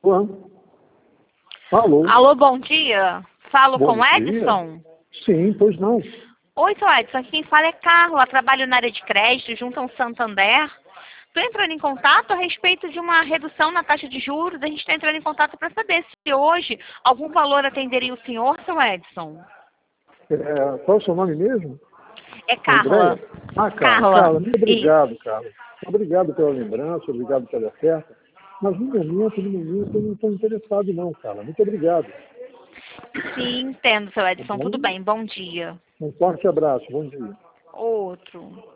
Alô? Alô? Alô, bom dia. Falo Bom com dia. Edson? Sim, pois não. Oi, seu Edson. Aqui quem fala é Carla. Trabalho na área de crédito junto ao Santander. Estou entrando em contato a respeito de uma redução na taxa de juros. A gente está entrando em contato para saber se hoje algum valor atenderia o senhor, seu Edson. Qual é o seu nome mesmo? É Carla. Andréia? Ah, Carla. Carla, muito obrigado, Carla. Obrigado pela lembrança, obrigado pela oferta. Mas no momento, eu não estou interessado não, Carla. Muito obrigado. Sim, entendo, seu Tá Edson. bom? Tudo bem. Bom dia. Um forte abraço, bom dia. Outro.